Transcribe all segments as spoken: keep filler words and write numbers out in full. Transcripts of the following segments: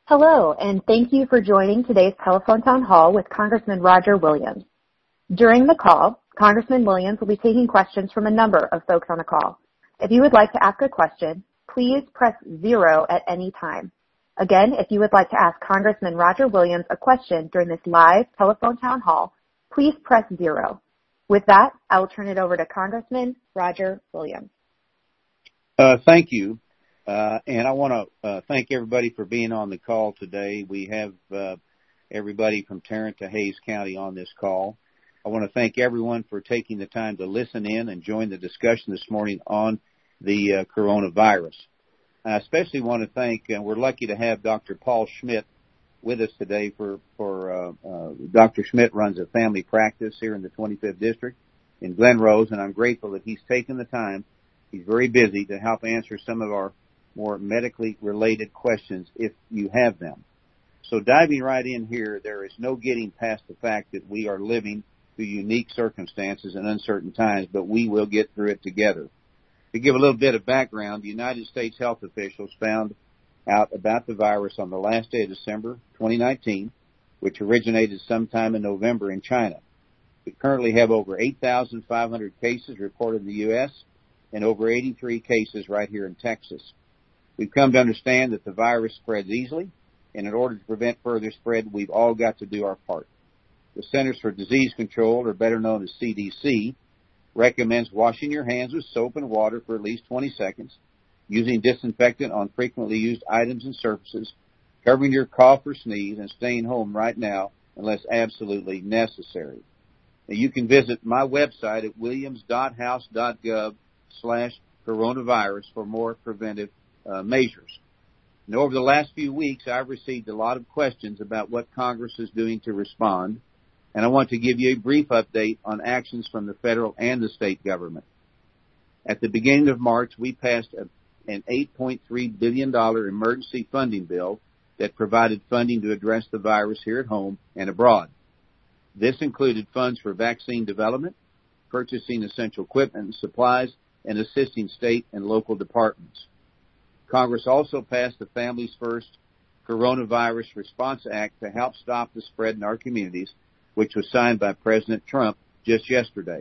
Hello, and thank you for joining today's telephone town hall with Congressman Roger Williams. During the call, Congressman Williams will be taking questions from a number of folks on the call. If you would like to ask a question, please press zero at any time. Again, if you would like to ask Congressman Roger Williams a question during this live telephone town hall, please press zero. With that, I will turn it over to Congressman Roger Williams. Uh, thank you. Uh, and I want to uh, thank everybody for being on the call today. We have uh, everybody from Tarrant to Hays County on this call. I want to thank everyone for taking the time to listen in and join the discussion this morning on the uh, coronavirus. I especially want to thank, and we're lucky to have Doctor Paul Schmidt with us today. For, for uh, uh, Doctor Schmidt runs a family practice here in the twenty-fifth District in Glen Rose, and I'm grateful that he's taken the time. He's very busy to help answer some of our more medically related questions if you have them. So diving right in here, there is no getting past the fact that we are living through unique circumstances and uncertain times, but we will get through it together. To give a little bit of background, the United States health officials found out about the virus on the last day of December twenty nineteen, which originated sometime in November in China. We currently have over eight thousand five hundred cases reported in the U S and over eighty-three cases right here in Texas. We've come to understand that the virus spreads easily, and in order to prevent further spread, we've all got to do our part. The Centers for Disease Control, or better known as C D C, recommends washing your hands with soap and water for at least twenty seconds, using disinfectant on frequently used items and surfaces, covering your cough or sneeze, and staying home right now unless absolutely necessary. Now, you can visit my website at williams dot house dot gov slash coronavirus for more preventive Uh, measures. And over the last few weeks, I've received a lot of questions about what Congress is doing to respond, and I want to give you a brief update on actions from the federal and the state government. At the beginning of March, we passed a, an eight point three billion dollars emergency funding bill that provided funding to address the virus here at home and abroad. This included funds for vaccine development, purchasing essential equipment and supplies, and assisting state and local departments. Congress also passed the Families First Coronavirus Response Act to help stop the spread in our communities, which was signed by President Trump just yesterday.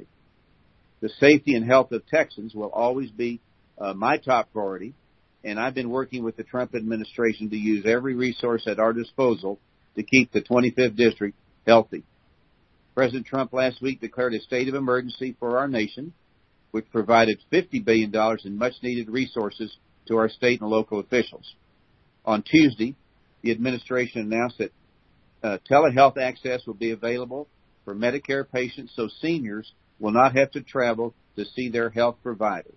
The safety and health of Texans will always be uh, my top priority, and I've been working with the Trump administration to use every resource at our disposal to keep the twenty-fifth District healthy. President Trump last week declared a state of emergency for our nation, which provided fifty billion dollars in much-needed resources to our state and local officials. On Tuesday, the administration announced that uh, telehealth access will be available for Medicare patients so seniors will not have to travel to see their health provider.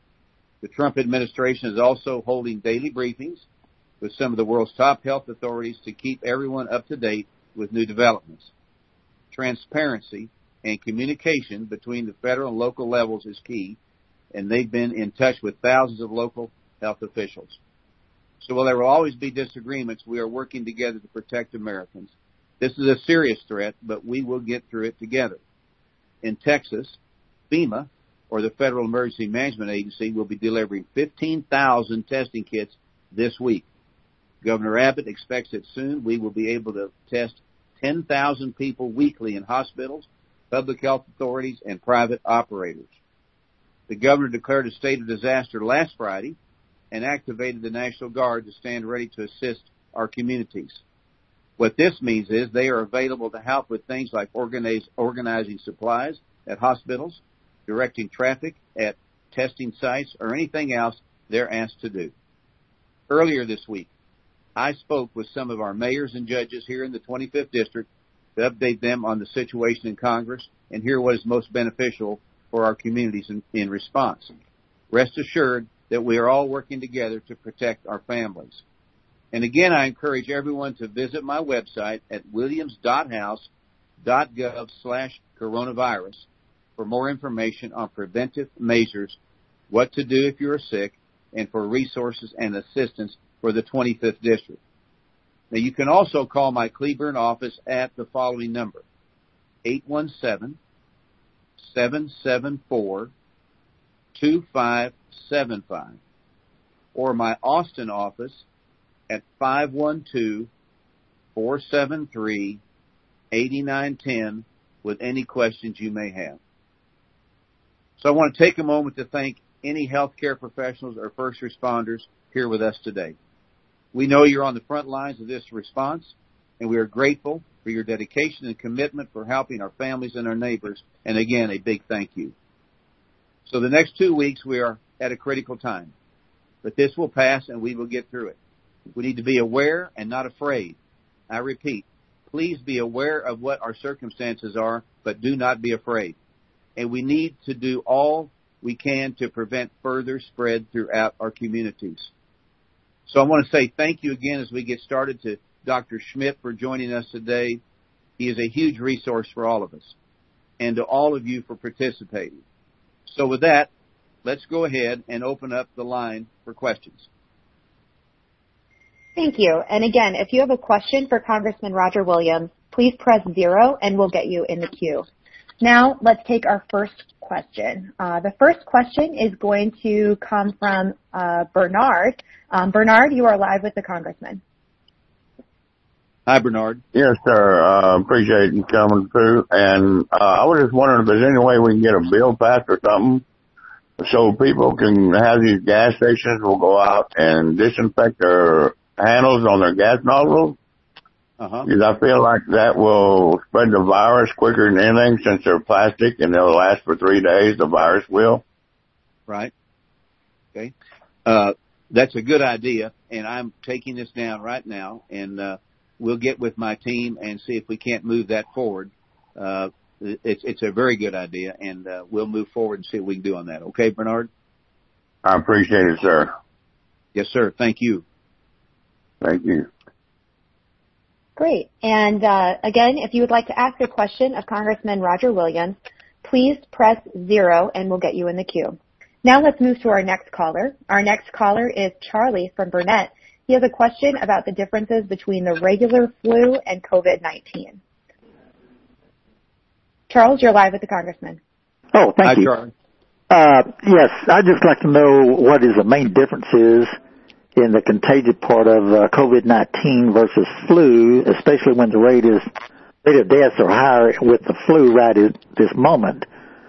The Trump administration is also holding daily briefings with some of the world's top health authorities to keep everyone up to date with new developments. Transparency and communication between the federal and local levels is key, and they've been in touch with thousands of local health officials. So while there will always be disagreements, we are working together to protect Americans. This is a serious threat, but we will get through it together. In Texas, FEMA, or the Federal Emergency Management Agency, will be delivering fifteen thousand testing kits this week. Governor Abbott expects that soon we will be able to test ten thousand people weekly in hospitals, public health authorities, and private operators. The governor declared a state of disaster last Friday and activated the National Guard to stand ready to assist our communities. What this means is they are available to help with things like organize, organizing supplies at hospitals, directing traffic at testing sites, or anything else they're asked to do. Earlier this week, I spoke with some of our mayors and judges here in the twenty-fifth District to update them on the situation in Congress and hear what is most beneficial for our communities in, in response. Rest assured that we are all working together to protect our families. And again, I encourage everyone to visit my website at williams dot house dot gov slash coronavirus for more information on preventive measures, what to do if you are sick, and for resources and assistance for the twenty-fifth District. Now, you can also call my Cleburne office at the following number, eight one seven, seven seven four, two five seven five, or my Austin office at five one two, four seven three, eight nine one zero with any questions you may have. So I want to take a moment to thank any healthcare professionals or first responders here with us today. We know you're on the front lines of this response, and we are grateful for your dedication and commitment for helping our families and our neighbors. And again, a big thank you. So the next two weeks, we are at a critical time. But this will pass, and we will get through it. We need to be aware and not afraid. I repeat, please be aware of what our circumstances are, but do not be afraid. And we need to do all we can to prevent further spread throughout our communities. So I want to say thank you again as we get started to Doctor Schmidt for joining us today. He is a huge resource for all of us, and to all of you for participating. So with that, let's go ahead and open up the line for questions. Thank you. And again, if you have a question for Congressman Roger Williams, please press zero and we'll get you in the queue. Now, let's take our first question. Uh, the first question is going to come from uh, Bernard. Um, Bernard, you are live with the Congressman. Hi, Bernard. Yes, sir. Uh, appreciate you coming through. And uh, I was just wondering if there's any way we can get a bill passed or something so people can have these gas stations will go out and disinfect their handles on their gas nozzles. Uh-huh. Because I feel like that will spread the virus quicker than anything since they're plastic and they'll last for three days, the virus will. Right. Okay. Uh, that's a good idea, and I'm taking this down right now, and uh, we'll get with my team and see if we can't move that forward. Uh, it's, it's a very good idea, and uh, we'll move forward and see what we can do on that. Okay, Bernard? I appreciate it, sir. Yes, sir. Thank you. Thank you. Great. And uh, again, if you would like to ask a question of Congressman Roger Williams, please press zero and we'll get you in the queue. Now let's move to our next caller. Our next caller is Charlie from Burnett. He has a question about the differences between the regular flu and COVID nineteen. Charles, you're live with the Congressman. Oh, thank Hi, you. Charlie. Uh, yes, I'd just like to know what is the main differences in the contagious part of uh, COVID nineteen versus flu, especially when the rate is rate of deaths are higher with the flu right at this moment.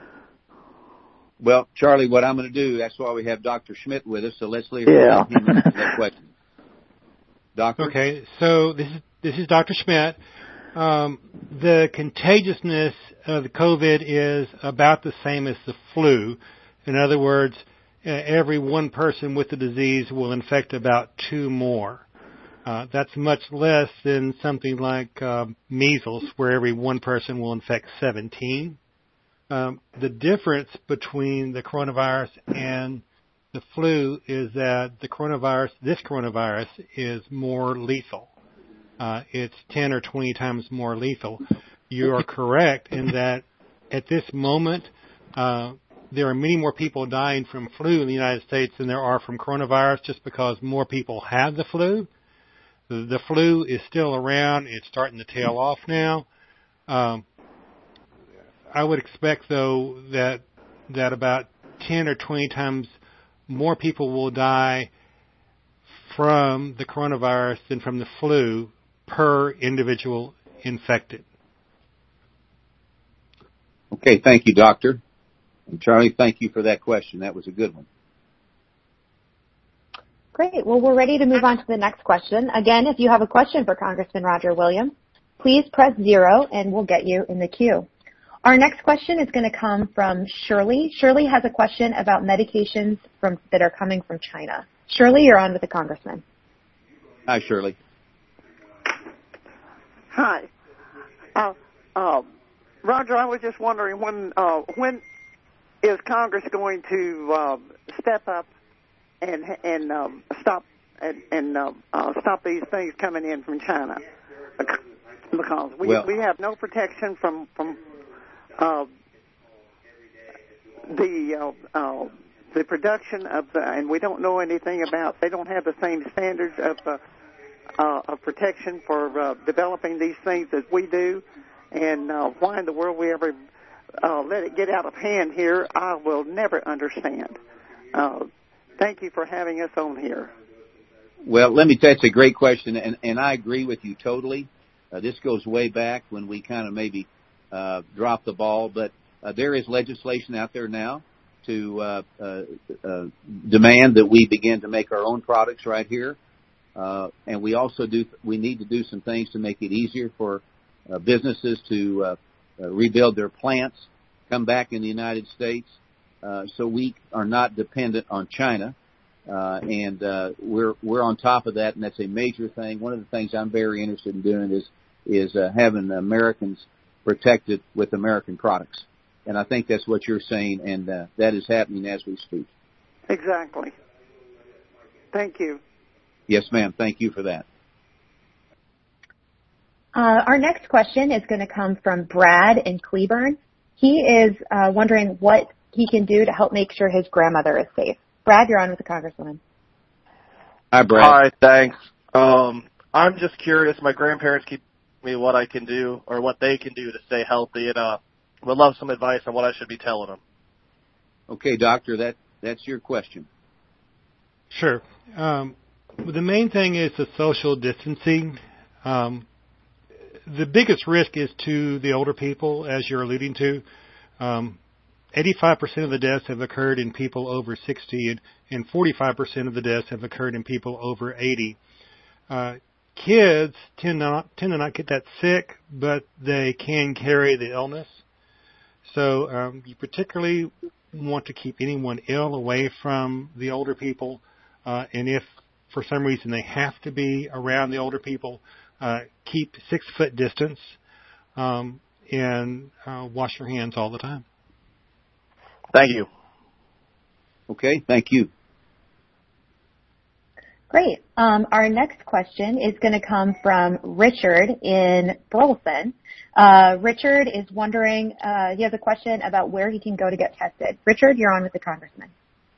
Well, Charlie, what I'm going to do, that's why we have Doctor Schmidt with us, so let's leave yeah. him answer that question. Doctor? Okay, so this is, this is Doctor Schmidt. Um, the contagiousness of the COVID is about the same as the flu. In other words, every one person with the disease will infect about two more. Uh, that's much less than something like uh, measles, where every one person will infect seventeen. Um, the difference between the coronavirus and the flu is that the coronavirus, this coronavirus, is more lethal. Uh, it's ten or twenty times more lethal. You are correct in that at this moment, uh, there are many more people dying from flu in the United States than there are from coronavirus just because more people have the flu. The, the flu is still around. It's starting to tail off now. Um, I would expect, though, that that about ten or twenty times more people will die from the coronavirus than from the flu per individual infected. Okay, thank you, Doctor. And Charlie, thank you for that question. That was a good one. Great. Well, we're ready to move on to the next question. Again, if you have a question for Congressman Roger Williams, please press zero and we'll get you in the queue. Our next question is going to come from Shirley. Shirley has a question about medications from that are coming from China. Shirley, you're on with the Congressman. Hi, Shirley. Hi. Uh, uh, Roger, I was just wondering when uh, when is Congress going to uh, step up and and um, stop and, and uh, uh, stop these things coming in from China? Because we well, we have no protection from from uh, the uh, uh, the production of the, and we don't know anything about. They don't have the same standards of uh, uh, of protection for uh, developing these things as we do. And uh, why in the world we ever uh, let it get out of hand here, I will never understand. Uh, thank you for having us on here. Well, let me tell you, it's a great question, and, and I agree with you totally. Uh, this goes way back when we kind of maybe uh, dropped the ball, but uh, there is legislation out there now to uh, uh, uh, demand that we begin to make our own products right here, uh, and we also do. We need to do some things to make it easier for uh, businesses to uh, uh, rebuild their plants, come back in the United States, uh, so we are not dependent on China. Uh, and uh, we're we're on top of that, and that's a major thing. One of the things I'm very interested in doing is is uh, having Americans protected with American products, and I think that's what you're saying, and uh, that is happening as we speak. Exactly. Thank you. Yes, ma'am. Thank you for that. Uh, our next question is going to come from Brad in Cleburne. He is uh, wondering what he can do to help make sure his grandmother is safe. Brad, you're on with the Congresswoman. Hi, Brad. Hi, thanks. Um, I'm just curious. My grandparents keep me what I can do or what they can do to stay healthy, and uh, would love some advice on what I should be telling them. Okay, doctor, that that's your question. Sure. Um, the main thing is the social distancing. Um, the biggest risk is to the older people, as you're alluding to. Um, eighty-five percent of the deaths have occurred in people over sixty, and, and forty-five percent of the deaths have occurred in people over eighty. Uh, kids tend not tend to not get that sick, but they can carry the illness. So um, you particularly want to keep anyone ill away from the older people, uh, and if for some reason they have to be around the older people, uh, keep six foot distance um, and uh, wash your hands all the time. Thank you. Okay, thank you. Great. Um, our next question is going to come from Richard in Burleson. Uh, Richard is wondering, uh, he has a question about where he can go to get tested. Richard, you're on with the Congressman.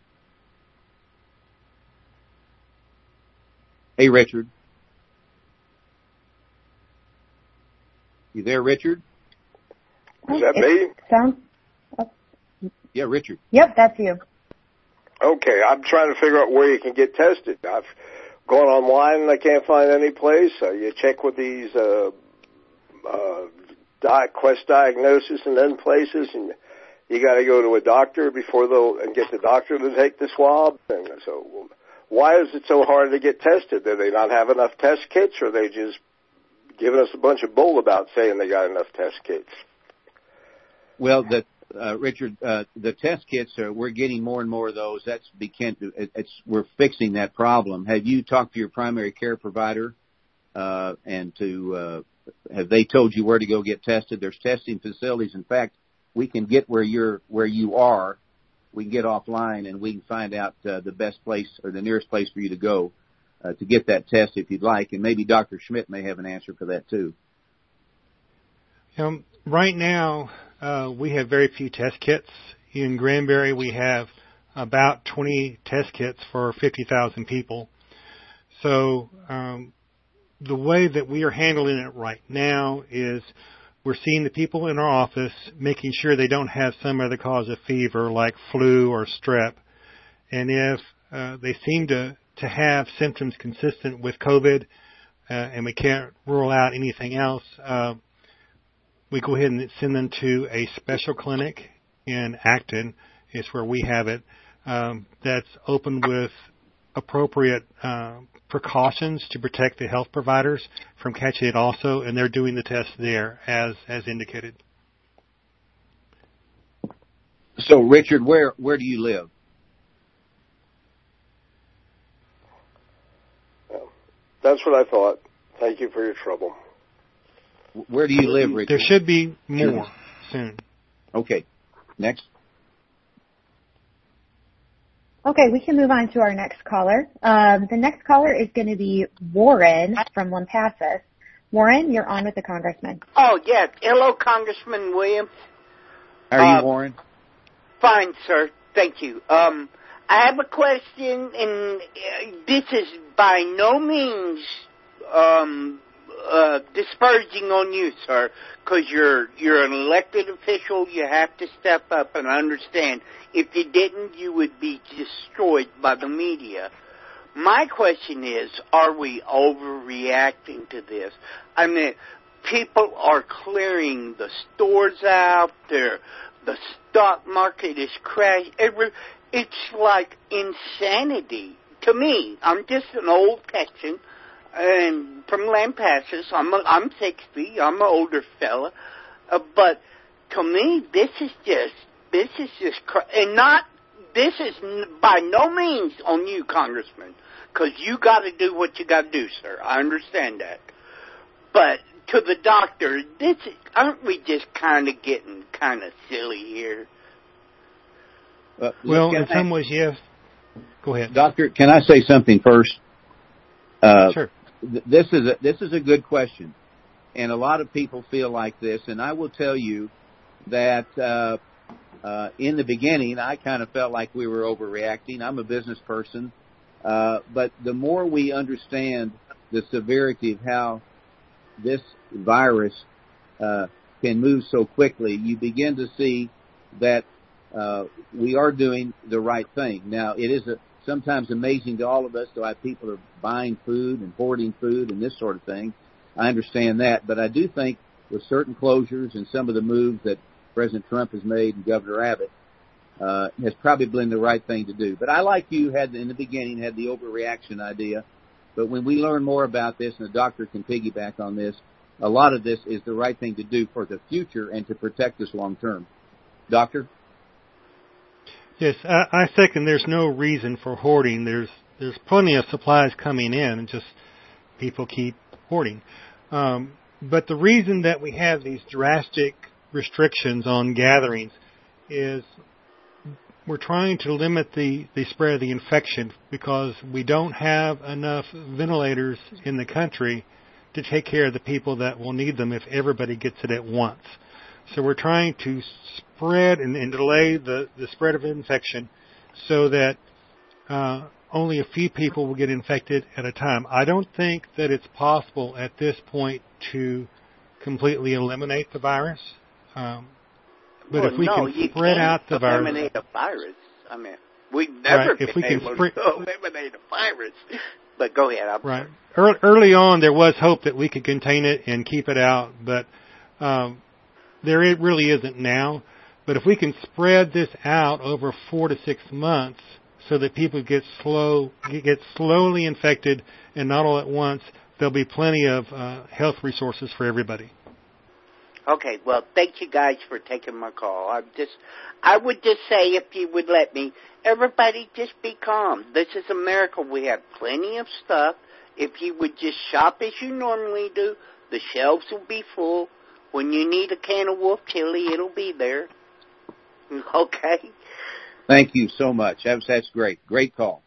Hey, Richard. You there, Richard? Is that me? Sounds. Yeah, Richard. Yep, that's you. Okay, I'm trying to figure out where you can get tested. I've gone online and I can't find any place. Uh, you check with these uh, uh, di- Quest Diagnosis and then places, and you got to go to a doctor before they'll and get the doctor to take the swab. And so, why is it so hard to get tested? Do they not have enough test kits, or are they just giving us a bunch of bull about saying they got enough test kits? Well, the Uh, Richard, uh, the test kits, are, we're getting more and more of those. That's begin to, it, it's, we're fixing that problem. Have you talked to your primary care provider, uh, and to, uh, have they told you where to go get tested? There's testing facilities. In fact, we can get where you're, where you are. We can get offline and we can find out, uh, the best place or the nearest place for you to go, uh, to get that test if you'd like. And maybe Doctor Schmidt may have an answer for that too. Um, right now, Uh, we have very few test kits. In Granbury, we have about twenty test kits for fifty thousand people. So um, the way that we are handling it right now is we're seeing the people in our office, making sure they don't have some other cause of fever like flu or strep. And if uh, they seem to, to have symptoms consistent with COVID uh, and we can't rule out anything else, uh, we go ahead and send them to a special clinic in Acton. It's where we have it. Um, that's open with appropriate uh, precautions to protect the health providers from catching it also, and they're doing the test there as as indicated. So, Richard, where where do you live? That's what I thought. Thank you for your trouble. Where do you live, Richard? There should be more soon. Okay. Next. Okay, we can move on to our next caller. Um, the next caller is going to be Warren from Lampasas. Warren, you're on with the Congressman. Oh, yeah. Hello, Congressman Williams. How are you, uh, Warren? Fine, sir. Thank you. Um, I have a question, and uh, this is by no means um, uh, disparaging on you, sir, because you're you're an elected official. You have to step up and understand. If you didn't, you would be destroyed by the media. My question is, are we overreacting to this? I mean, people are clearing the stores out. They're, the stock market is crashing. It's like insanity to me. I'm just an old Texan and from Lampasas. I'm a, I'm sixty. I'm an older fella, uh, but to me, this is just this is just cr- and not. This is by no means on you, Congressman, because you got to do what you got to do, sir. I understand that. But to the doctor, this is, aren't we just kind of getting kind of silly here? Uh, well, in some ways, yes. Go ahead, Doctor. Can I say something first? Uh, sure. Th- this is a, this is a good question, and a lot of people feel like this. And I will tell you that. Uh, Uh, in the beginning, I kind of felt like we were overreacting. I'm a business person. Uh, but the more we understand the severity of how this virus uh, can move so quickly, you begin to see that uh, we are doing the right thing. Now, it is a, sometimes amazing to all of us why people are buying food and hoarding food and this sort of thing. I understand that. But I do think with certain closures and some of the moves that President Trump has made and Governor Abbott uh, has probably been the right thing to do. But I, like you, had in the beginning had the overreaction idea. But when we learn more about this, and the doctor can piggyback on this, a lot of this is the right thing to do for the future and to protect us long term. Doctor? Yes, I, I second. There's no reason for hoarding. There's there's plenty of supplies coming in, and just people keep hoarding. Um, but the reason that we have these drastic restrictions on gatherings is we're trying to limit the, the spread of the infection because we don't have enough ventilators in the country to take care of the people that will need them if everybody gets it at once. So we're trying to spread and, and delay the, the spread of infection so that uh, only a few people will get infected at a time. I don't think that it's possible at this point to completely eliminate the virus. Um, but well, if we no, can spread out the virus, eliminate a virus. I mean, we've never right, been if we can able spre- to eliminate a virus. But go ahead. I'm right. Early, early on, there was hope that we could contain it and keep it out, but um, there it really isn't now. But if we can spread this out over four to six months, so that people get slow, get slowly infected, and not all at once, there'll be plenty of uh, health resources for everybody. Okay, well, thank you guys for taking my call. I just, I would just say, if you would let me, everybody just be calm. This is America. We have plenty of stuff. If you would just shop as you normally do, the shelves will be full. When you need a can of wolf chili, it'll be there. Okay? Thank you so much. That's, that's great. Great call.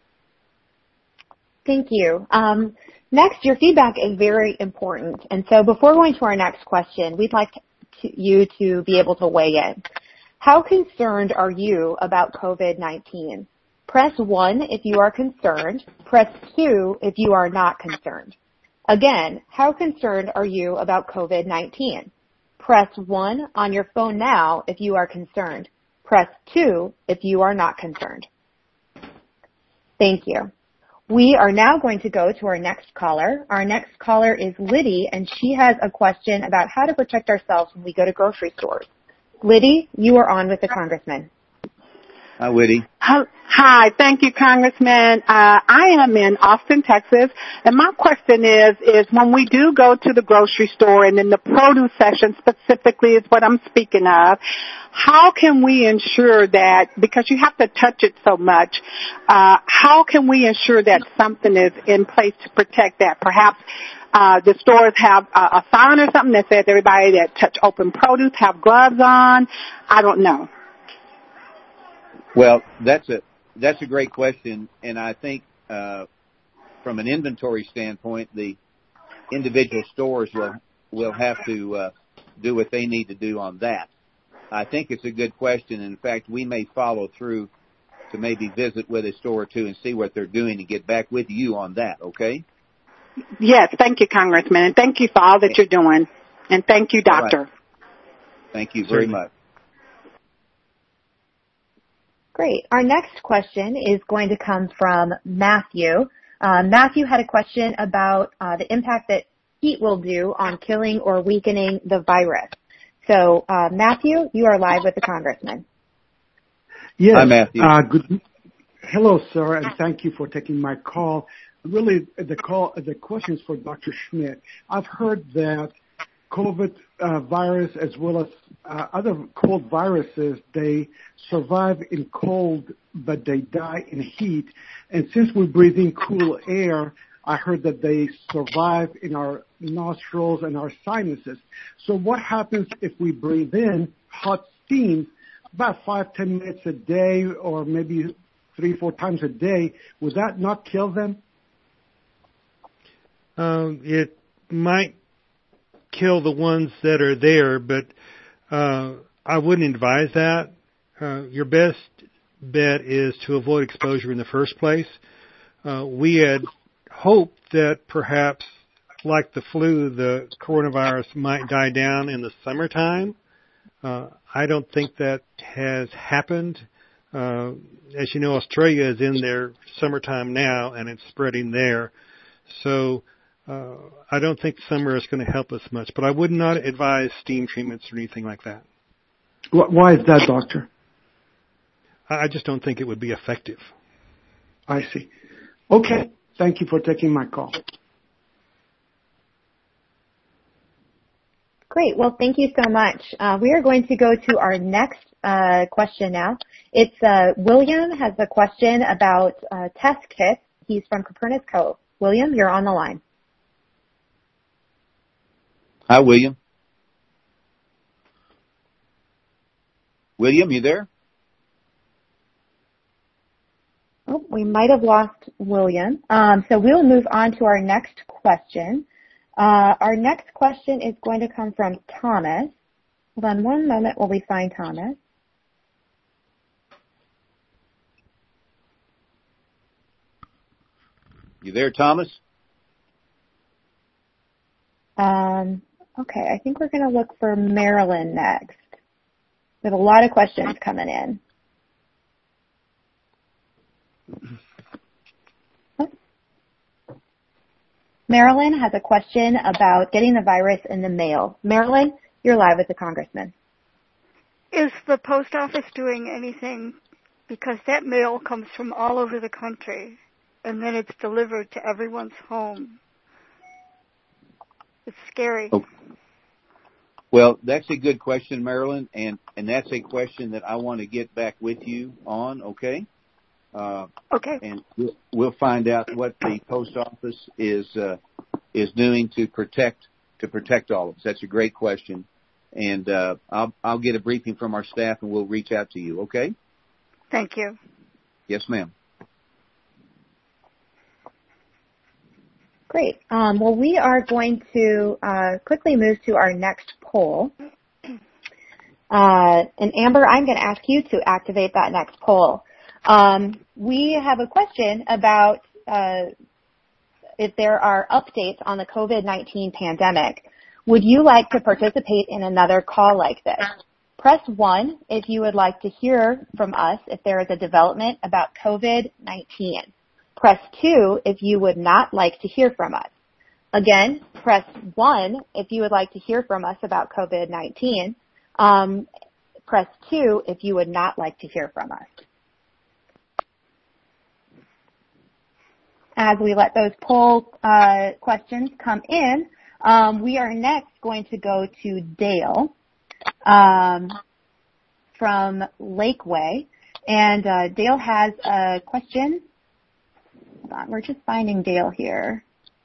Thank you. Um, next, your feedback is very important. And so before going to our next question, we'd like to, you to be able to weigh in. How concerned are you about COVID nineteen? Press one if you are concerned. Press two if you are not concerned. Again, how concerned are you about COVID nineteen? Press one on your phone now if you are concerned. Press two if you are not concerned. Thank you. We are now going to go to our next caller. Our next caller is Liddy, and she has a question about how to protect ourselves when we go to grocery stores. Liddy, you are on with the Congressman. Hi, Liddy. Hi, thank you, Congressman. Uh, I am in Austin, Texas, and my question is, is when we do go to the grocery store, and in the produce section specifically is what I'm speaking of, how can we ensure that, because you have to touch it so much, uh, how can we ensure that something is in place to protect that? Perhaps uh, the stores have a, a sign or something that says everybody that touch open produce have gloves on. I don't know. Well, that's a that's a great question, and I think uh, from an inventory standpoint, the individual stores will will have to uh, do what they need to do on that. I think it's a good question. In fact, we may follow through to maybe visit with a store or two and see what they're doing and get back with you on that. Okay? Yes, thank you, Congressman, and thank you for all that you're doing, and thank you, Doctor. Right. Thank you very much. Great. Our next question is going to come from Matthew. Uh, Matthew had a question about uh, the impact that heat will do on killing or weakening the virus. So, uh, Matthew, you are live with the Congressman. Yes. Hi, Matthew. Uh, good. Hello, sir, and thank you for taking my call. Really, the call, the question is for Doctor Schmidt. I've heard that COVID uh, virus, as well as uh, other cold viruses, they survive in cold, but they die in heat. And since we breathe in cool air, I heard that they survive in our nostrils and our sinuses. So what happens if we breathe in hot steam about five, ten minutes a day, or maybe three, four times a day? Would that not kill them? Um, it might kill the ones that are there, but uh, I wouldn't advise that. Uh, your best bet is to avoid exposure in the first place. Uh, we had hoped that perhaps, like the flu, the coronavirus might die down in the summertime. Uh, I don't think that has happened. Uh, as you know, Australia is in their summertime now, and it's spreading there. So uh, I don't think summer is going to help us much. But I would not advise steam treatments or anything like that. Why is that, doctor? I just don't think it would be effective. I see. Okay. Thank you for taking my call. Great. Well, thank you so much. Uh, we are going to go to our next uh, question now. It's uh, William has a question about uh, test kits. He's from Copernicus Cove. William, you're on the line. Hi, William. William, you there? Oh, we might have lost William. Um, so we'll move on to our next question. Uh, our next question is going to come from Thomas. Hold on one moment while we find Thomas. You there, Thomas? Um, okay, I think we're going to look for Marilyn next. We have a lot of questions coming in. Marilyn has a question about getting the virus in the mail. Marilyn, you're live with the Congressman. Is the post office doing anything? Because that mail comes from all over the country, and then it's delivered to everyone's home. It's scary. Oh. Well, that's a good question, Marilyn, and, and that's a question that I want to get back with you on, okay? Uh, okay. And we'll, we'll find out what the post office is uh, is doing to protect to protect all of us. That's a great question, and uh, I'll I'll get a briefing from our staff and we'll reach out to you. Okay? Thank you. Yes, ma'am. Great. Um, well, we are going to uh, quickly move to our next poll. Uh, and Amber, I'm going to ask you to activate that next poll. Um, we have a question about uh, if there are updates on the COVID nineteen pandemic. Would you like to participate in another call like this? Press one if you would like to hear from us if there is a development about COVID nineteen. Press two if you would not like to hear from us. Again, press one if you would like to hear from us about COVID nineteen. Um, press two if you would not like to hear from us. As we let those poll uh, questions come in, um, we are next going to go to Dale um, from Lakeway. And uh, Dale has a question. Hold on, we're just finding Dale here.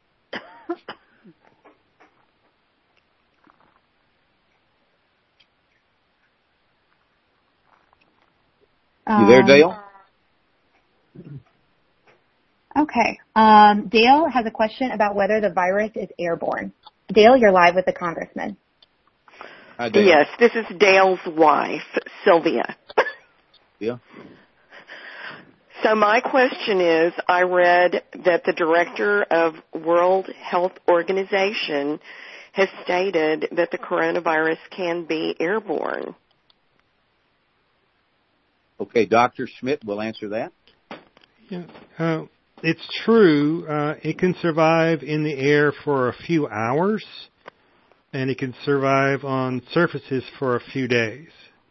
You there, Dale? Um, okay. Um, Dale has a question about whether the virus is airborne. Dale, you're live with the Congressman. Hi, Dale. Yes, this is Dale's wife, Sylvia. Yeah. So my question is, I read that the director of World Health Organization has stated that the coronavirus can be airborne. Okay, Doctor Schmidt will answer that. Yeah, uh, it's true. Uh, it can survive in the air for a few hours, and it can survive on surfaces for a few days.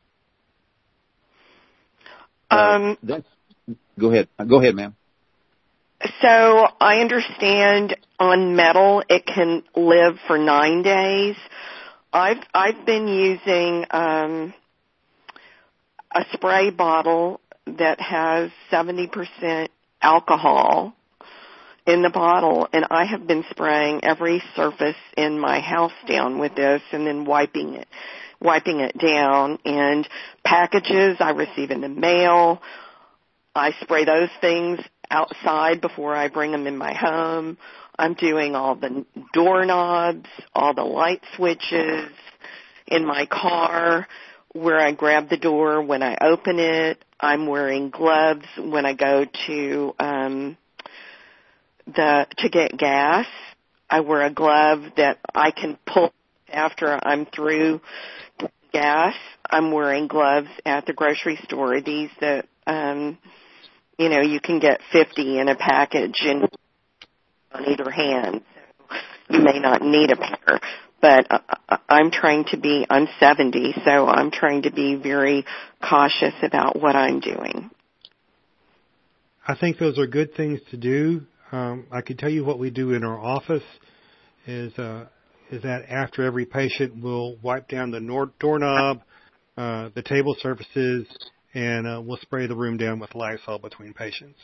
Um, uh, that's, go ahead. Go ahead, ma'am. So I understand on metal it can live for nine days. I've I've been using um, a spray bottle that has seventy percent alcohol in the bottle, and I have been spraying every surface in my house down with this and then wiping it, wiping it down. And packages I receive in the mail, I spray those things outside before I bring them in my home. I'm doing all the doorknobs, all the light switches in my car where I grab the door when I open it. I'm wearing gloves when I go to um, the to get gas. I wear a glove that I can pull after I'm through gas. I'm wearing gloves at the grocery store. These that um, you know you can get fifty in a package and on either hand. So you may not need a pair. But uh, I'm trying to be, I'm seventy, so I'm trying to be very cautious about what I'm doing. I think those are good things to do. Um, I can tell you what we do in our office is uh, is that after every patient, we'll wipe down the nor- doorknob, uh, the table surfaces, and uh, we'll spray the room down with Lysol between patients.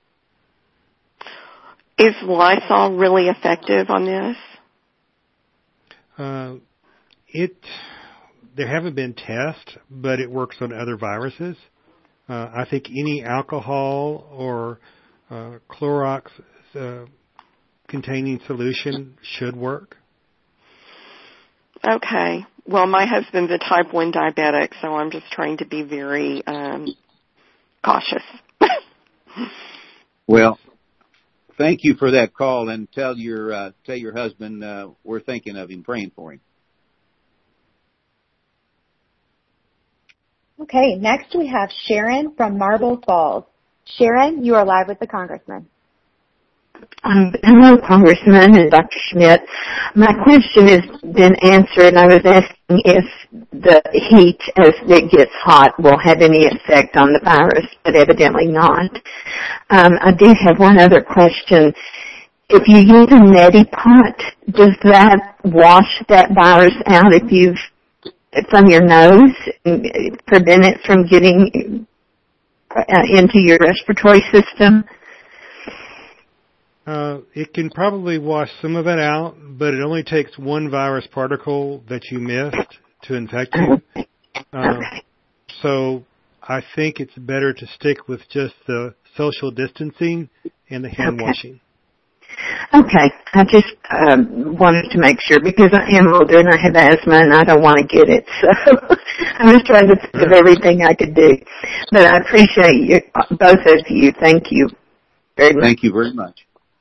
Is Lysol really effective on this? Uh, it, there haven't been tests, but it works on other viruses. Uh, I think any alcohol or uh, Clorox uh, containing solution should work. Okay. Well, my husband's a type one diabetic, so I'm just trying to be very um, cautious. Well, thank you for that call, and tell your uh, tell your husband uh, we're thinking of him, praying for him. Okay, next we have Sharon from Marble Falls. Sharon, you are live with the Congressman. Um, hello, Congressman and Doctor Schmidt. My question has been answered, and I was asking if the heat as it gets hot will have any effect on the virus, but evidently not. Um, I do have one other question. If you use a neti pot, does that wash that virus out if you've from your nose and prevent it from getting uh, into your respiratory system? Uh, it can probably wash some of it out, but it only takes one virus particle that you missed to infect you. Uh, so I think it's better to stick with just the social distancing and the hand okay. washing. Okay. I just um, wanted to make sure because I am older and I have asthma and I don't want to get it. So I was trying to think of everything I could do. But I appreciate you, both of you. Thank you very much. Thank you very much.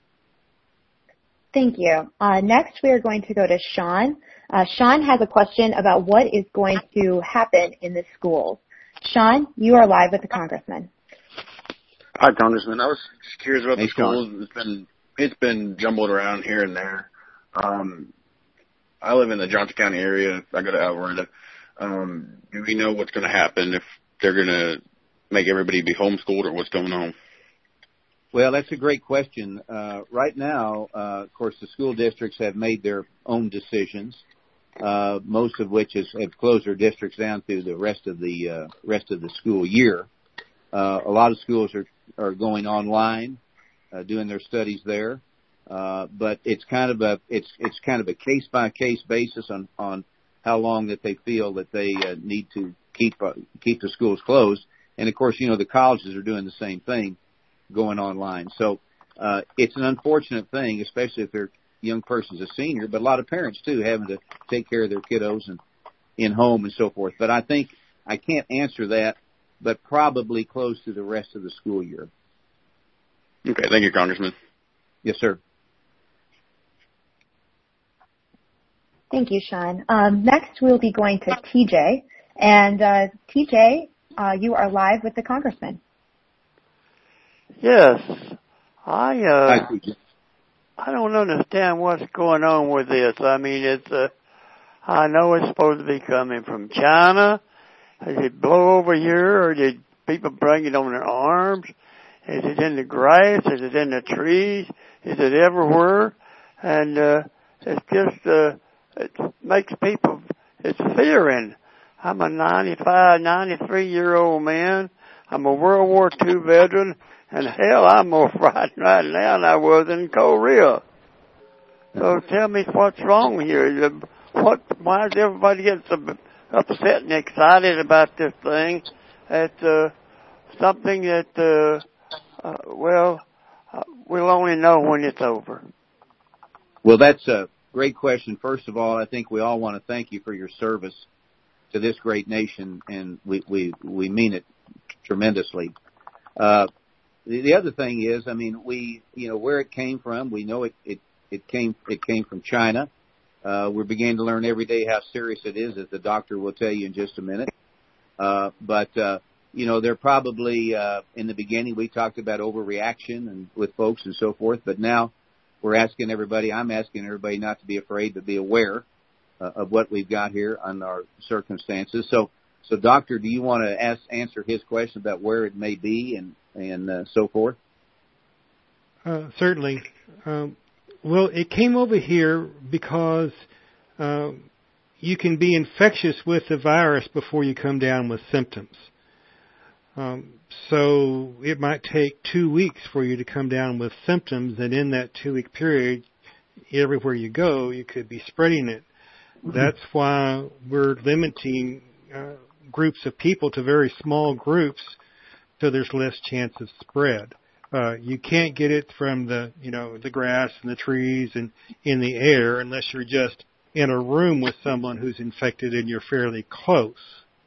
Thank you. Uh, next, we are going to go to Sean. Uh, Sean has a question about what is going to happen in the schools. Sean, you are live with the Congressman. Hi, Congressman. I was just curious about hey, the schools. Sean. It's been it's been jumbled around here and there. Um, I live in the Johnson County area. I go to Alvarado. Um, do we know what's going to happen if they're going to make everybody be homeschooled, or what's going on? Well, that's a great question. Uh, right now, uh, of course, the school districts have made their own decisions, uh, most of which is, have closed their districts down through the rest of the uh, rest of the school year. Uh, a lot of schools are, are going online, uh, doing their studies there, uh, but it's kind of a it's it's kind of a case by case basis on on how long that they feel that they uh, need to keep uh, keep the schools closed. And of course, you know, the colleges are doing the same thing, going online. So uh, it's an unfortunate thing, especially if their young person's a senior, but a lot of parents, too, having to take care of their kiddos and in home and so forth. But I think I can't answer that, but probably close to the rest of the school year. Okay. Thank you, Congressman. Yes, sir. Thank you, Sean. Um, next, we'll be going to T J. And uh, T J, Uh, you are live with the congressman. Yes, I uh, I don't understand what's going on with this. I mean, it's uh, I know it's supposed to be coming from China. Did it blow over here, or did people bring it on their arms? Is it in the grass? Is it in the trees? Is it everywhere? And uh, it's just uh, it makes people it's fearing. I'm a ninety-five, ninety-three year old man. I'm a World War Two veteran. And hell, I'm more frightened right now than I was in Korea. So tell me what's wrong here. What? Why does everybody get so upset and excited about this thing? It's uh, something that, uh, uh, well, uh, we'll only know when it's over. Well, that's a great question. First of all, I think we all want to thank you for your service to this great nation, and we we, we mean it tremendously. Uh, The, the other thing is, I mean, we, you know, where it came from, we know it, it, it came, it came from China. Uh, we're beginning to learn every day how serious it is, as the doctor will tell you in just a minute. Uh, but, uh, you know, they're probably, uh, in the beginning we talked about overreaction and with folks and so forth, but now we're asking everybody, I'm asking everybody not to be afraid, but be aware uh, of what we've got here on our circumstances. So, so doctor, do you want to ask, answer his question about where it may be and, and uh, so forth? Uh, certainly. Um, well, it came over here because uh, you can be infectious with the virus before you come down with symptoms. Um, so it might take two weeks for you to come down with symptoms, and in that two-week period, everywhere you go, you could be spreading it. That's why we're limiting uh, groups of people to very small groups so there's less chance of spread. Uh, you can't get it from the, you know, the grass and the trees and in the air unless you're just in a room with someone who's infected and you're fairly close.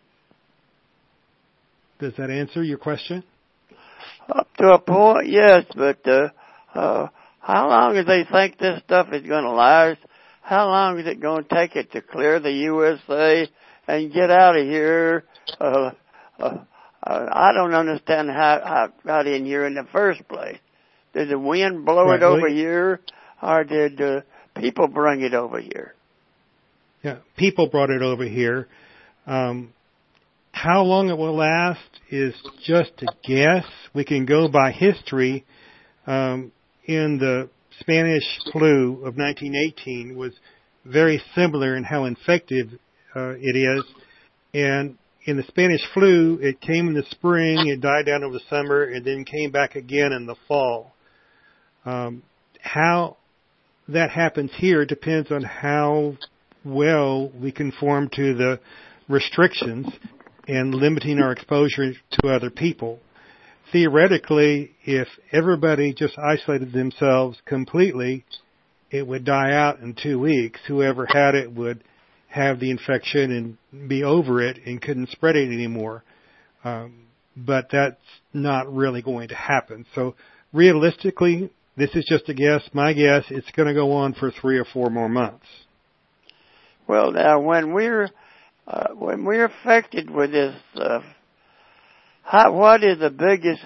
Does that answer your question? Up to a point, yes, but uh, uh, how long do they think this stuff is going to last? How long is it going to take it to clear the U S A and get out of here? Uh, uh, I don't understand how, how it got in here in the first place. Did the wind blow right, it over well, here, or did uh, people bring it over here? Yeah, people brought it over here. Um, how long it will last is just a guess. We can go by history. Um, in the Spanish flu of nineteen eighteen was very similar in how infective uh, it is. And in the Spanish flu, it came in the spring, it died down over the summer, and then came back again in the fall. Um, how that happens here depends on how well we conform to the restrictions and limiting our exposure to other people. Theoretically, if everybody just isolated themselves completely, it would die out in two weeks. Whoever had it would have the infection and be over it and couldn't spread it anymore. Um, but that's not really going to happen. So realistically, this is just a guess. My guess, it's going to go on for three or four more months. Well, now, when we're uh, when we're affected with this stuff, how, what is the biggest?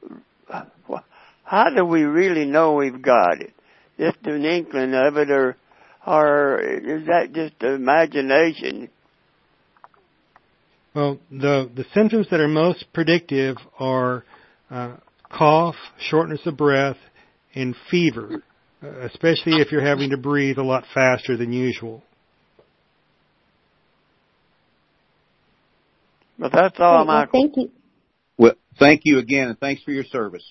How do we really know we've got it? Just an inkling of it, or or is that just imagination? Well, the the symptoms that are most predictive are uh, cough, shortness of breath, and fever, uh, especially if you're having to breathe a lot faster than usual. But that's all my... Well, thank you. Well, thank you again, and thanks for your service.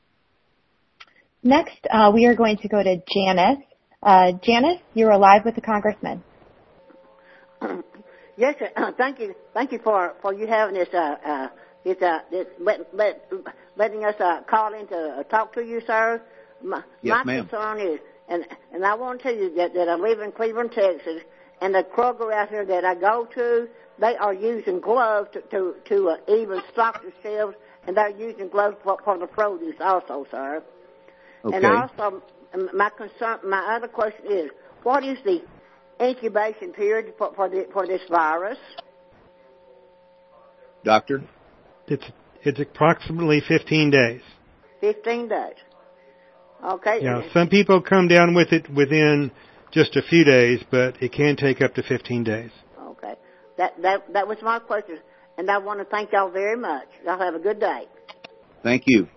Next, uh, we are going to go to Janice. Uh, Janice, you're alive with the congressman. Yes, sir. Uh, thank you. Thank you for, for you having this, uh, uh, this, uh, this let, let, letting us uh, call in to uh, talk to you, sir. My, yes, my ma'am. concern is, and and I want to tell you that, that I live in Cleveland, Texas, and the Kroger out here that I go to, they are using gloves to to, to uh, even stock the shelves, and they're using gloves for, for the produce also, sir. Okay. And also, my concern, my other question is, what is the incubation period for, for, the, for this virus? Doctor? it's it's approximately fifteen days. Fifteen days. Okay. Yeah, some people come down with it within just a few days, but it can take up to fifteen days. Okay. That that that was my question, and I want to thank y'all very much. Y'all have a good day. Thank you.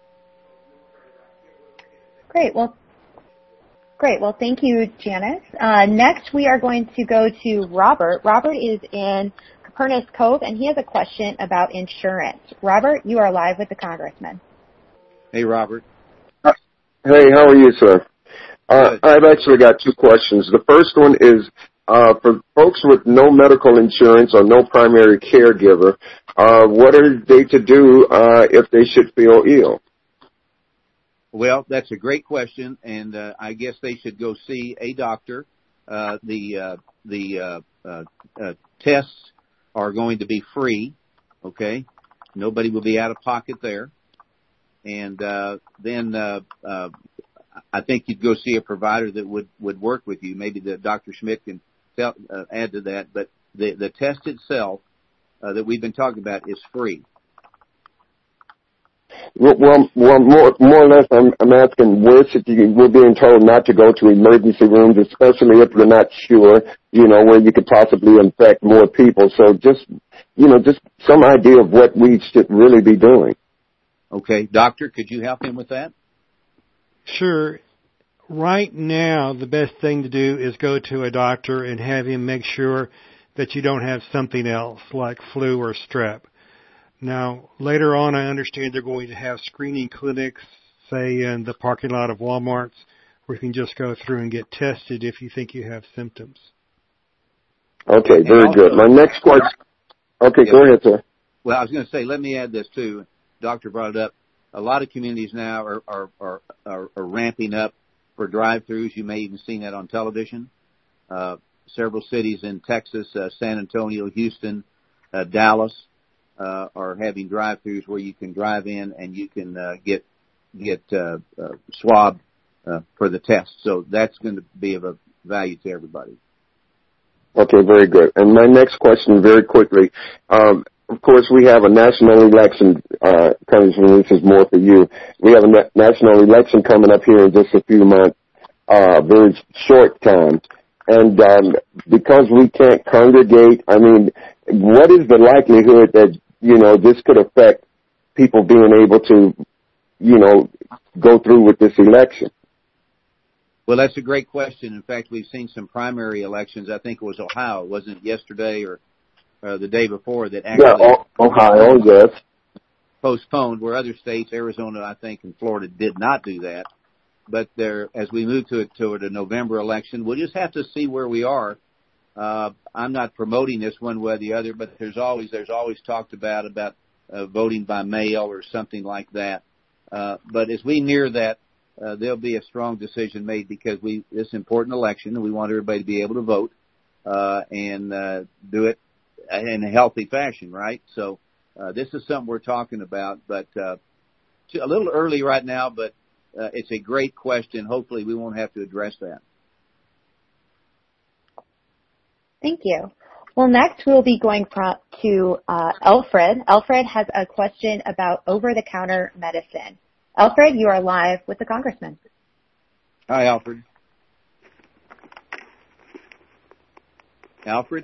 Great. Well, great. Well, thank you, Janice. Uh, next, we are going to go to Robert. Robert is in Capernaum Cove, and he has a question about insurance. Robert, you are live with the Congressman. Hey, Robert. Hey, how are you, sir? Uh, I've actually got two questions. The first one is uh, for folks with no medical insurance or no primary caregiver, uh, what are they to do uh, if they should feel ill? Well, that's a great question, and uh, I guess they should go see a doctor. Uh, the uh, the uh, uh, uh, tests are going to be free, okay? Nobody will be out of pocket there. And uh, then uh, uh, I think you'd go see a provider that would, would work with you. Maybe the Doctor Schmidt can tell, uh, add to that. But the, the test itself uh, that we've been talking about is free. Well, well, well more, more or less, I'm, I'm asking where should you, we're being told not to go to emergency rooms, especially if we're not sure, you know, where you could possibly infect more people. So just, you know, just some idea of what we should really be doing. Okay. Doctor, could you help him with that? Sure. Right now, the best thing to do is go to a doctor and have him make sure that you don't have something else like flu or strep. Now, later on, I understand they're going to have screening clinics, say in the parking lot of Walmart's, where you can just go through and get tested if you think you have symptoms. Okay, very good. My next question. Okay, yeah, go ahead, sir. Well, I was going to say, let me add this too. Doctor brought it up. A lot of communities now are, are, are, are, are ramping up for drive-thrus. You may even seen that on television. Uh, several cities in Texas, uh, San Antonio, Houston, uh, Dallas, uh, are having drive-thrus where you can drive in and you can, uh, get, get, uh, uh, swabbed, uh, for the test. So that's going to be of a value to everybody. Okay, very good. And my next question very quickly, um, of course, we have a national election, uh, Congressman, this is more for you. We have a na- national election coming up here in just a few months, uh, very short time. And, um, because we can't congregate, I mean, what is the likelihood that, you know, this could affect people being able to, you know, go through with this election? Well, that's a great question. In fact, we've seen some primary elections. I think it was Ohio, wasn't it yesterday or uh, the day before that actually yeah, Ohio, yes. postponed, where other states, Arizona, I think, and Florida did not do that. But there, as we move to it toward a November election, we'll just have to see where we are. Uh, I'm not promoting this one way or the other, but there's always there's always talked about about uh, voting by mail or something like that. Uh, but as we near that, uh, there'll be a strong decision made because we this important election, and we want everybody to be able to vote uh, and uh, do it in a healthy fashion, right? So uh, this is something we're talking about, but uh, a little early right now, but uh, it's a great question. Hopefully we won't have to address that. Thank you. Well, next we'll be going to uh, Alfred. Alfred has a question about over-the-counter medicine. Alfred, you are live with the Congressman. Hi, Alfred. Alfred?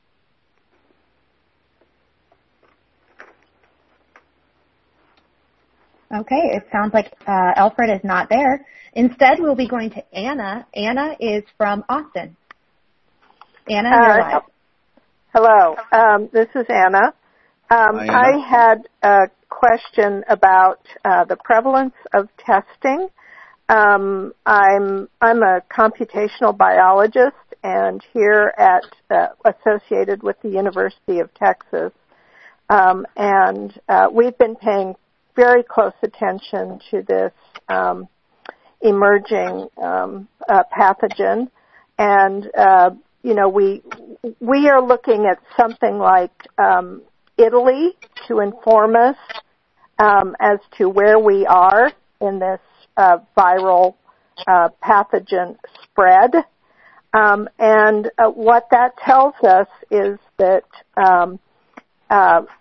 Okay, it sounds like uh, Alfred is not there. Instead, we'll be going to Anna. Anna is from Austin. Anna, you're uh, live. Hello, um, this is Anna. Um, Hi, Anna. I had a question about uh, the prevalence of testing. Um, I'm I'm a computational biologist, and here at uh, associated with the University of Texas, um, and uh, we've been paying very close attention to this um, emerging um, uh, pathogen, and uh, you know we we are looking at something like um, Italy to inform us um, as to where we are in this uh, viral uh, pathogen spread, um, and uh, what that tells us is that um, uh,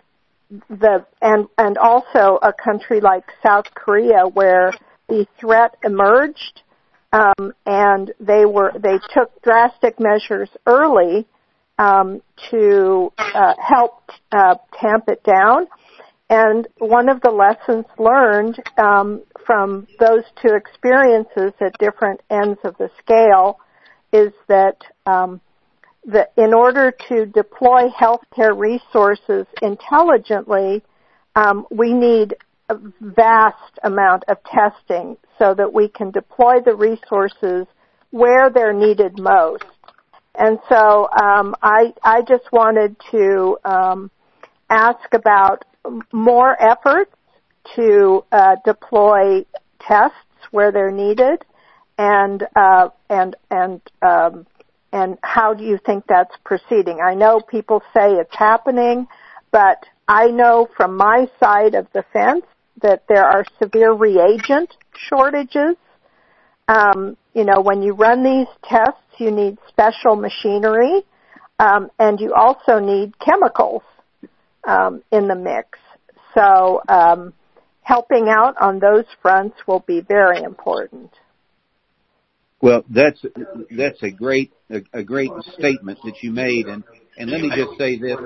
the and and also a country like South Korea where the threat emerged, um, and they were they took drastic measures early um, to uh, help uh, tamp it down. And one of the lessons learned um, from those two experiences at different ends of the scale is that um, that in order to deploy healthcare resources intelligently, um, we need a vast amount of testing so that we can deploy the resources where they're needed most. And so um, I, I just wanted to um, ask about more efforts to uh, deploy tests where they're needed, and uh, and and um, and how do you think that's proceeding? I know people say it's happening, but I know from my side of the fence that there are severe reagent shortages. Um, you know, when you run these tests, you need special machinery, um, and you also need chemicals um, in the mix. So um, helping out on those fronts will be very important. Well, that's that's a great a, a great statement that you made, and and let me just say this,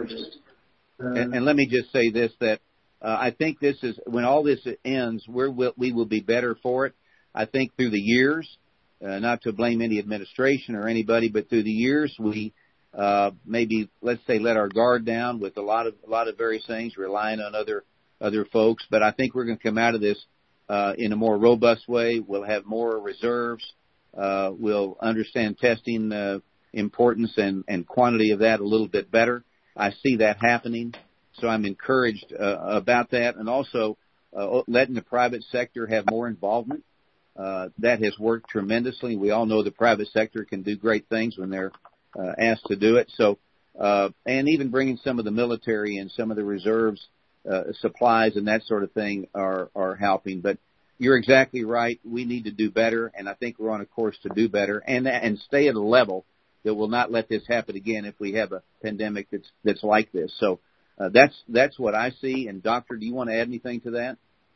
and, and let me just say this that uh, I think this is when all this ends, we're, we will be better for it. I think through the years, uh, not to blame any administration or anybody, but through the years we uh, maybe let's say let our guard down with a lot of a lot of various things, relying on other other folks. But I think we're going to come out of this uh, in a more robust way. We'll have more reserves. Uh, we'll understand testing uh, importance and, and quantity of that a little bit better. I see that happening, so I'm encouraged uh, about that. And also uh, letting the private sector have more involvement. Uh, that has worked tremendously. We all know the private sector can do great things when they're uh, asked to do it. So, uh, and even bringing some of the military and some of the reserves uh, supplies and that sort of thing are, are helping. But you're exactly right. We need to do better, and I think we're on a course to do better and and stay at a level that will not let this happen again if we have a pandemic that's that's like this. So uh, that's that's what I see. And Doctor, do you want to add anything to that?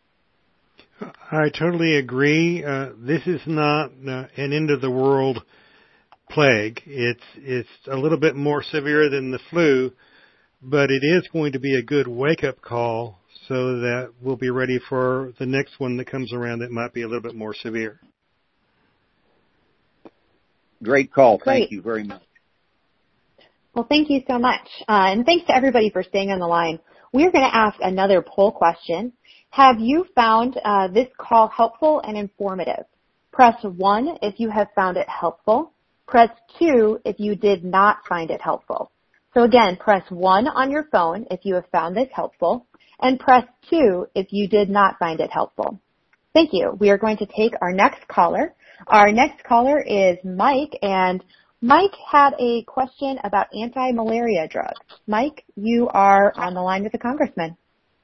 I totally agree. Uh, this is not uh, an end of the world plague. It's it's a little bit more severe than the flu, but it is going to be a good wake-up call so that we'll be ready for the next one that comes around that might be a little bit more severe. Great call. Great. Thank you very much. Well, thank you so much. Uh, and thanks to everybody for staying on the line. We're going to ask another poll question. Have you found uh, this call helpful and informative? Press one if you have found it helpful. Press two if you did not find it helpful. So again, press one on your phone if you have found this helpful, and press two if you did not find it helpful. Thank you. We are going to take our next caller. Our next caller is Mike, and Mike had a question about anti-malaria drugs. Mike, you are on the line with the Congressman.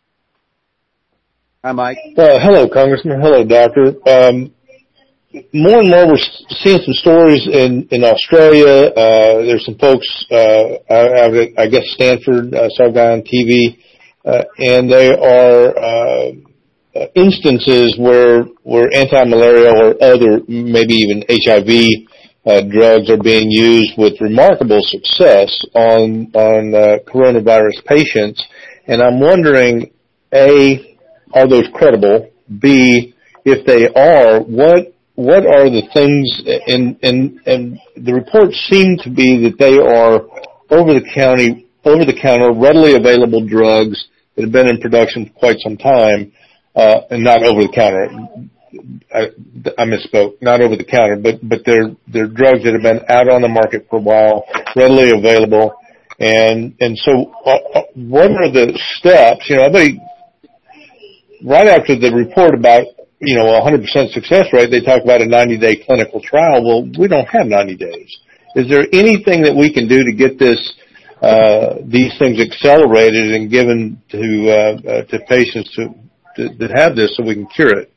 Hi, Mike. Uh, hello, Congressman. Hello, Doctor. Um, more and more we're seeing some stories in, in Australia. Uh, there's some folks, uh, I, I guess Stanford, I saw a guy on T V, uh, and they are uh, instances where, where anti-malaria or other, maybe even H I V uh, drugs are being used with remarkable success on, on uh, coronavirus patients. And I'm wondering, A, are those credible? B, if they are, what what are the things? And and and the reports seem to be that they are over the county, over the counter, readily available drugs that have been in production for quite some time, uh, and not over the counter. I, I misspoke. Not over the counter, but but they're they're drugs that have been out on the market for a while, readily available. And and so, uh, what are the steps? You know, everybody. Right after the report about, you know, a one hundred percent success rate, they talk about a ninety-day clinical trial. Well, we don't have ninety days. Is there anything that we can do to get this, uh, these things accelerated and given to, uh, uh to patients to, to, that have this so we can cure it?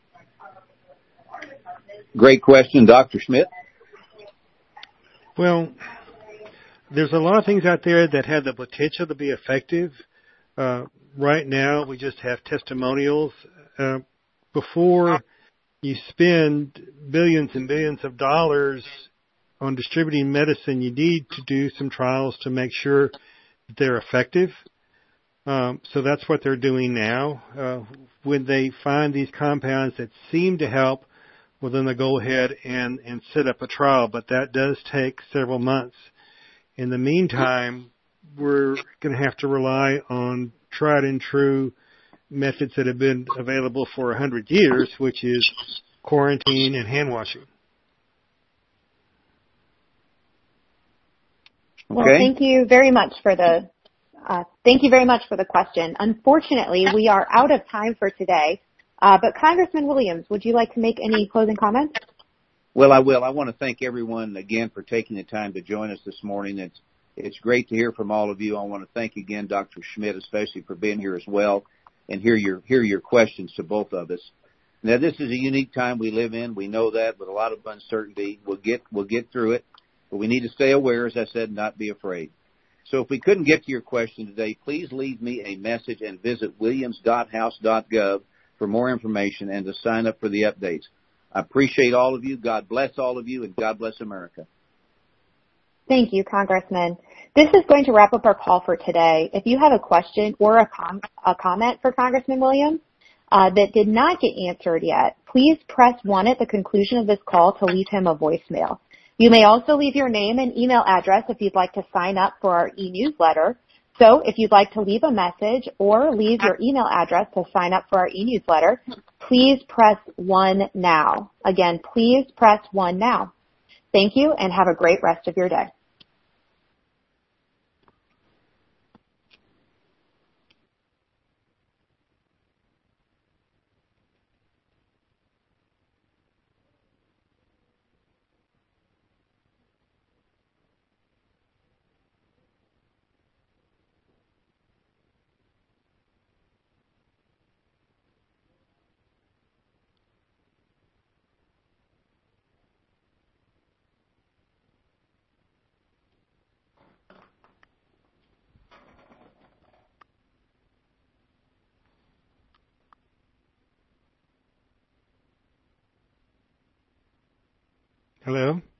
Great question. Doctor Schmidt? Well, there's a lot of things out there that have the potential to be effective. Uh, right now we just have testimonials. Uh, before you spend billions and billions of dollars on distributing medicine, you need to do some trials to make sure that they're effective. Um, so that's what they're doing now. Uh, when they find these compounds that seem to help, well, then they go ahead and, and set up a trial, but that does take several months. In the meantime, we're going to have to rely on tried and true methods that have been available for a hundred years, which is quarantine and hand washing. Well, okay. thank you very much for the uh, thank you very much for the question. Unfortunately, we are out of time for today. Uh, but Congressman Williams, would you like to make any closing comments? Well, I will. I want to thank everyone again for taking the time to join us this morning. It's it's great to hear from all of you. I want to thank again Doctor Schmidt, especially for being here as well, and hear your hear your questions to both of us. Now, this is a unique time we live in. We know that, with a lot of uncertainty. We'll get we'll get through it, but we need to stay aware, as I said, and not be afraid. So if we couldn't get to your question today, please leave me a message and visit williams dot house dot gov for more information and to sign up for the updates. I appreciate all of you. God bless all of you, and God bless America. Thank you, Congressman. This is going to wrap up our call for today. If you have a question or a, com- a comment for Congressman Williams uh, that did not get answered yet, please press one at the conclusion of this call to leave him a voicemail. You may also leave your name and email address if you'd like to sign up for our e-newsletter. So if you'd like to leave a message or leave your email address to sign up for our e-newsletter, please press one now. Again, please press one now. Thank you, and have a great rest of your day. Hello?